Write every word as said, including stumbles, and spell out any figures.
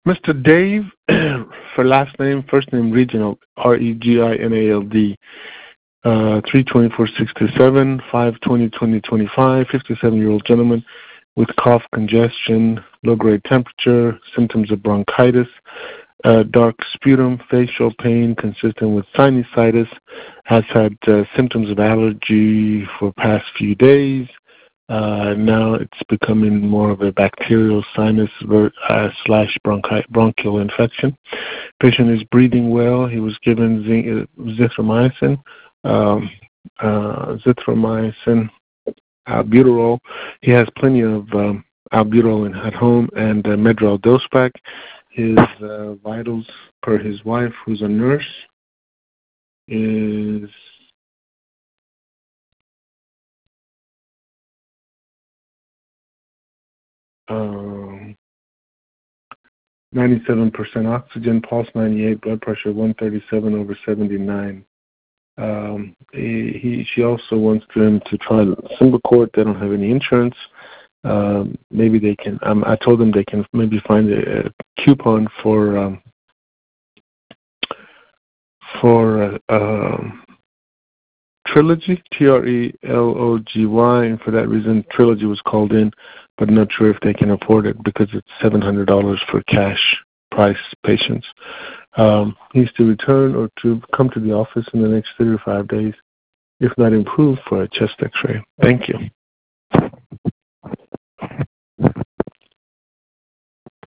Mister Dave, for last name, first name Reginald, R E G I N A L D, uh, three twenty-four sixty-seven, five twenty twenty twenty-five, fifty-seven-year-old gentleman with cough, congestion, low-grade temperature, symptoms of bronchitis, uh, dark sputum, facial pain consistent with sinusitis, has had uh, symptoms of allergy for past few days. Uh, now it's becoming more of a bacterial sinus ver- uh, slash bronchi- bronchial infection. Patient is breathing well. He was given z- zithromycin, um, uh, zithromycin, albuterol. He has plenty of um, albuterol in, at home and uh, Medrol dose pack. His uh, vitals per his wife, who's a nurse, is um, ninety-seven percent oxygen, pulse ninety-eight, blood pressure one thirty-seven over seventy-nine. Um, he, he, she also wants them to try Symbicort. They don't have any insurance. Um, maybe they can. Um, I told them they can maybe find a, a coupon for um, for uh, um, Trilogy, T R E L O G Y, and for that reason, Trilogy was called in, but not sure if they can afford it because it's seven hundred dollars for cash price patients. Um, needs to return or to come to the office in the next three or five days, if not improved, for a chest x-ray. Thank you.